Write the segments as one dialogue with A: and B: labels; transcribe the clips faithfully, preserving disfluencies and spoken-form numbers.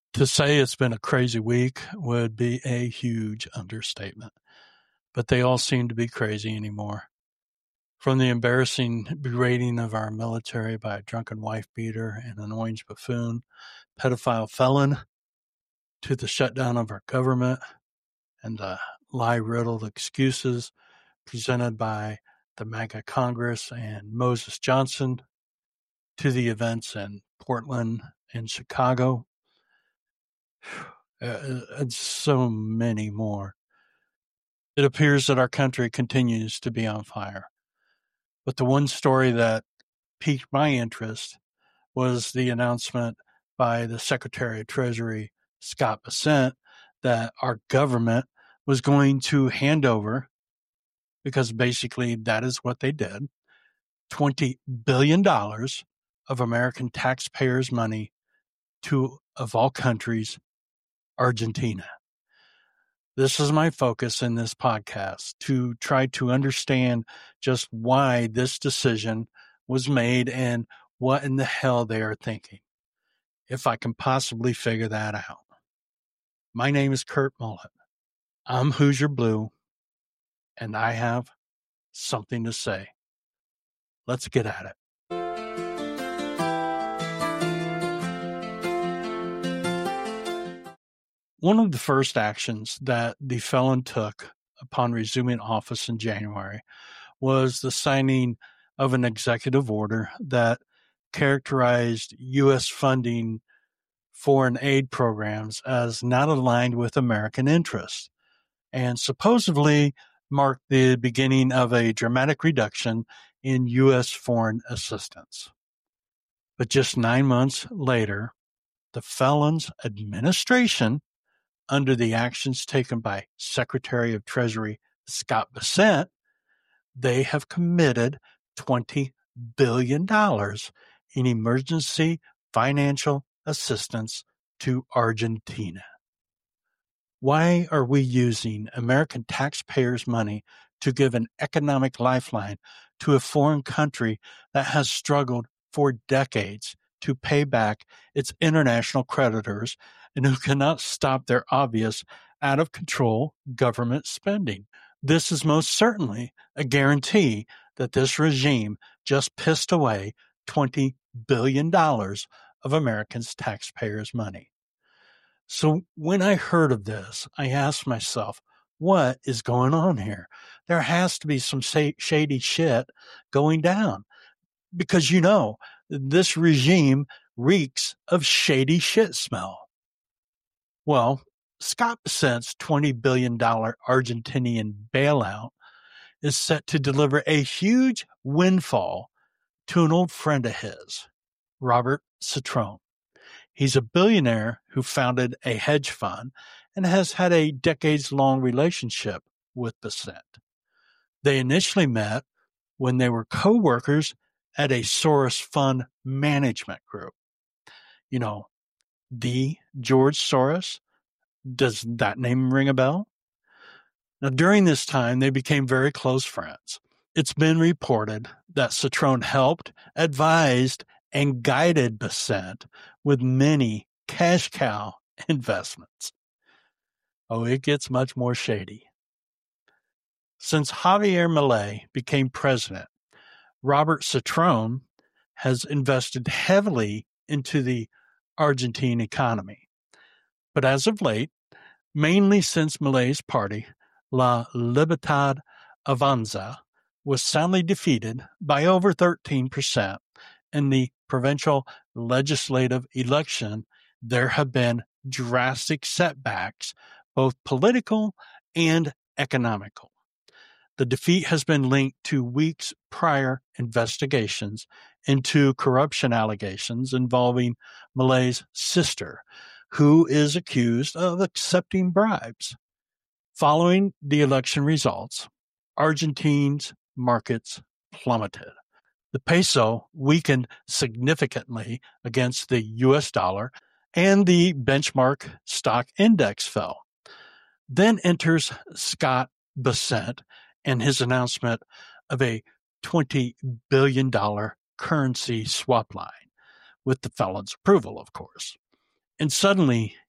A: To say it's been a crazy week would be a huge understatement, but they all seem to be crazy anymore. From the embarrassing berating of our military by a drunken wife beater and an orange buffoon, pedophile felon, to the shutdown of our government and the lie-riddled excuses presented by the MAGA Congress and Moses Johnson, to the events in Portland and Chicago, uh, and so many more. It appears that our country continues to be on fire. But the one story that piqued my interest was the announcement by the Secretary of Treasury, Scott Bessent, that our government was going to hand over, because basically that is what they did, twenty billion dollars of American taxpayers' money to, of all countries, Argentina. This is my focus in this podcast, to try to understand just why this decision was made and what in the hell they are thinking, if I can possibly figure that out. My name is Kurt Mullet. I'm Hoosier Blue, and I have something to say. Let's get at it. One of the first actions that the felon took upon resuming office in January was the signing of an executive order that characterized U S funding foreign aid programs as not aligned with American interests, and supposedly marked the beginning of a dramatic reduction in U S foreign assistance. But just nine months later, the felon's administration, under the actions taken by Secretary of Treasury Scott Bessent, they have committed twenty billion dollars in emergency financial assistance to Argentina. Why are we using American taxpayers' money to give an economic lifeline to a foreign country that has struggled for decades to pay back its international creditors and who cannot stop their obvious out-of-control government spending? This is most certainly a guarantee that this regime just pissed away twenty billion dollars of Americans' taxpayers' money. So when I heard of this, I asked myself, what is going on here? There has to be some shady shit going down, because, you know, this regime reeks of shady shit smell. Well, Scott Bessent's twenty billion dollars Argentinian bailout is set to deliver a huge windfall to an old friend of his, Robert Citron. He's a billionaire who founded a hedge fund and has had a decades-long relationship with Bessent. They initially met when they were co-workers at a Soros Fund Management Group. You know, the George Soros. Does that name ring a bell? Now, during this time, they became very close friends. It's been reported that Citron helped, advised, and guided Bessent with many cash cow investments. Oh, it gets much more shady. Since Javier Milei became president, Robert Citron has invested heavily into the Argentine economy. But as of late, mainly since Milei's party, La Libertad Avanza, was soundly defeated by over thirteen percent in the provincial legislative election, there have been drastic setbacks, both political and economical. The defeat has been linked to weeks prior investigations into corruption allegations involving Milei's sister, who is accused of accepting bribes. Following the election results, Argentini's markets plummeted. The peso weakened significantly against the U S dollar, and the benchmark stock index fell. Then enters Scott Bessent and his announcement of a twenty billion dollars currency swap line, with the felon's approval, of course. And suddenly,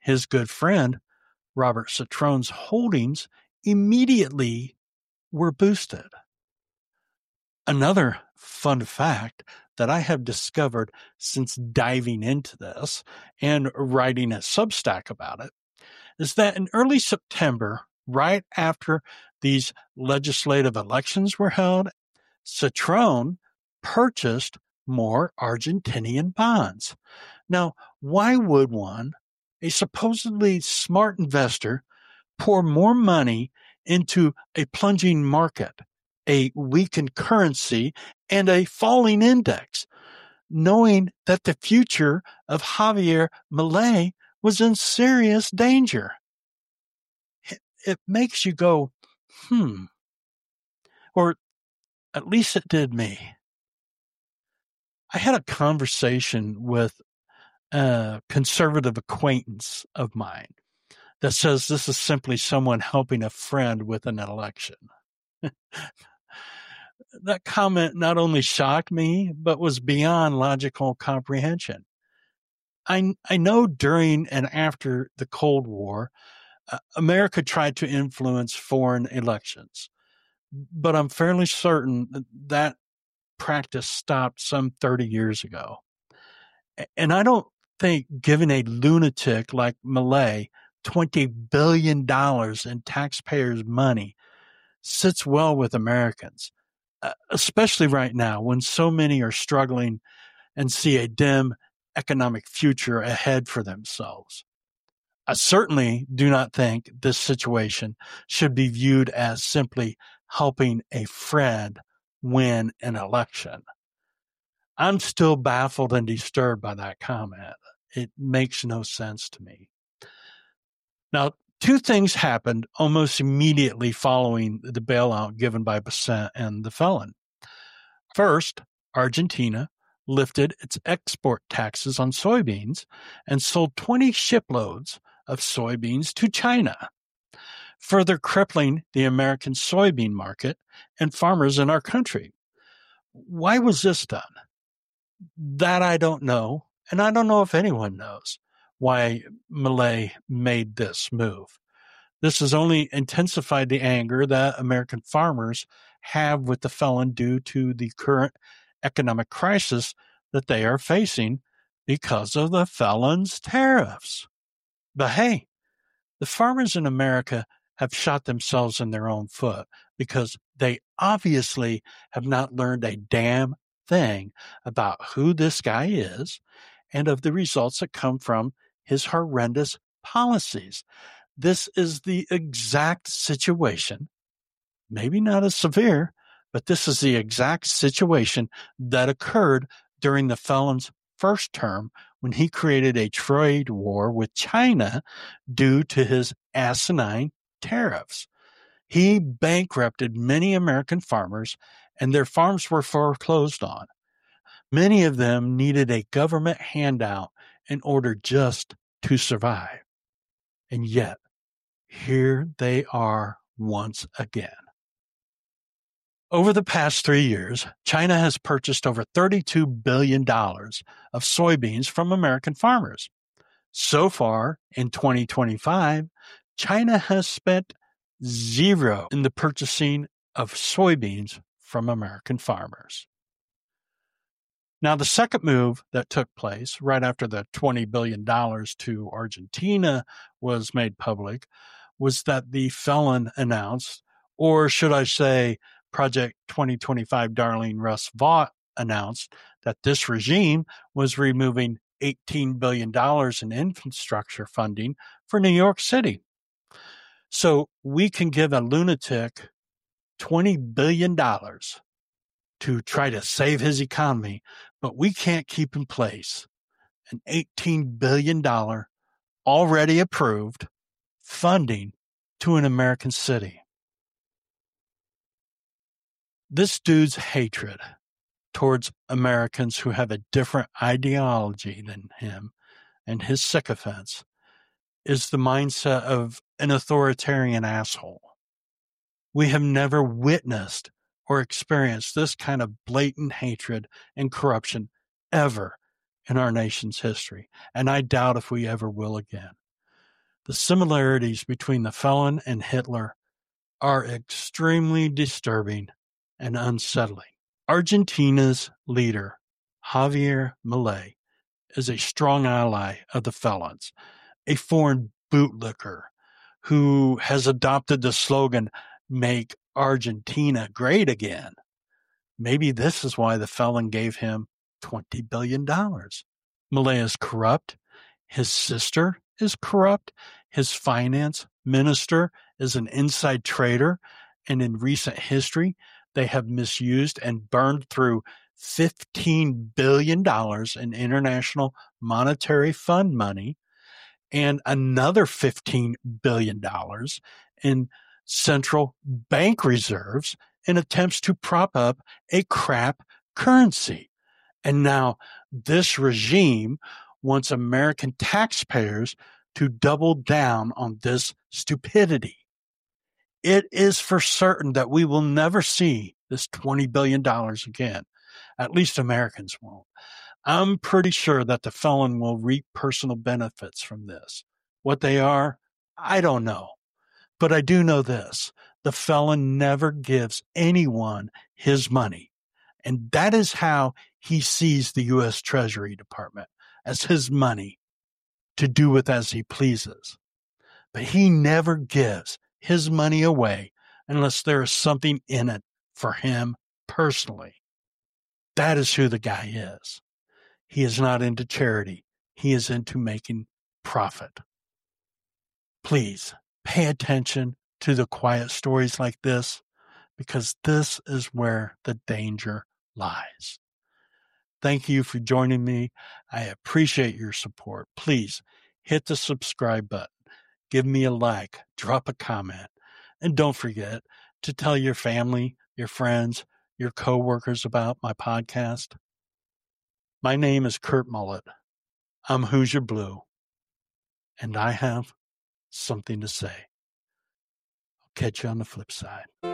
A: his good friend, Robert Citrone's holdings immediately were boosted. Another fun fact that I have discovered since diving into this and writing a Substack about it is that in early September, right after these legislative elections were held, Citrone purchased more Argentinian bonds. Now, why would one, a supposedly smart investor, pour more money into a plunging market, a weakened currency, and a falling index, knowing that the future of Javier Milei was in serious danger? It, it makes you go, hmm, or at least it did me. I had a conversation with a conservative acquaintance of mine that says this is simply someone helping a friend with an election. That comment not only shocked me, but was beyond logical comprehension. I, I know during and after the Cold War, uh, America tried to influence foreign elections, but I'm fairly certain that, that practice stopped some thirty years ago. And I don't think giving a lunatic like Milei twenty billion dollars in taxpayers' money sits well with Americans, uh, especially right now when so many are struggling and see a dim economic future ahead for themselves. I certainly do not think this situation should be viewed as simply helping a friend win an election. I'm still baffled and disturbed by that comment. It makes no sense to me. Now, two things happened almost immediately following the bailout given by Bessent and the felon. First, Argentina lifted its export taxes on soybeans and sold twenty shiploads of soybeans to China, further crippling the American soybean market and farmers in our country. Why was this done? That I don't know, and I don't know if anyone knows why Milei made this move. This has only intensified the anger that American farmers have with the felon due to the current economic crisis that they are facing because of the felon's tariffs. But hey, the farmers in America have shot themselves in their own foot because they obviously have not learned a damn thing about who this guy is and of the results that come from his horrendous policies. This is the exact situation, maybe not as severe, but this is the exact situation that occurred during the felon's first term when he created a trade war with China due to his asinine tariffs. He bankrupted many American farmers, and their farms were foreclosed on. Many of them needed a government handout in order just to survive. And yet, here they are once again. Over the past three years, China has purchased over thirty-two billion dollars of soybeans from American farmers. So far, in twenty twenty-five, China has spent zero in the purchasing of soybeans from American farmers. Now, the second move that took place right after the twenty billion dollars to Argentina was made public was that the felon announced, or should I say, Project twenty twenty-five darling Russ Vought announced that this regime was removing eighteen billion dollars in infrastructure funding for New York City. So we can give a lunatic twenty billion dollars to try to save his economy, but we can't keep in place an eighteen billion dollars already approved funding to an American city. This dude's hatred towards Americans who have a different ideology than him and his sycophants is the mindset of an authoritarian asshole. We have never witnessed or experienced this kind of blatant hatred and corruption ever in our nation's history, and I doubt if we ever will again. The similarities between the felon and Hitler are extremely disturbing and unsettling. Argentina's leader, Javier Milei, is a strong ally of the felons, a foreign bootlicker who has adopted the slogan, "Make Argentina Great Again." Maybe this is why the felon gave him twenty billion dollars. Milei is corrupt. His sister is corrupt. His finance minister is an inside trader. And in recent history, they have misused and burned through fifteen billion dollars in International Monetary Fund money and another fifteen billion dollars in central bank reserves in attempts to prop up a crap currency. And now this regime wants American taxpayers to double down on this stupidity. It is for certain that we will never see this twenty billion dollars again. At least Americans won't. I'm pretty sure that the felon will reap personal benefits from this. What they are, I don't know. But I do know this. The felon never gives anyone his money. And that is how he sees the U S Treasury Department, as his money to do with as he pleases. But he never gives his money away unless there is something in it for him personally. That is who the guy is. He is not into charity. He is into making profit. Please pay attention to the quiet stories like this, because this is where the danger lies. Thank you for joining me. I appreciate your support. Please hit the subscribe button. Give me a like. Drop a comment. And don't forget to tell your family, your friends, your coworkers about my podcast. My name is Kurt Mullet. I'm Hoosier Blue, and I have something to say. I'll catch you on the flip side.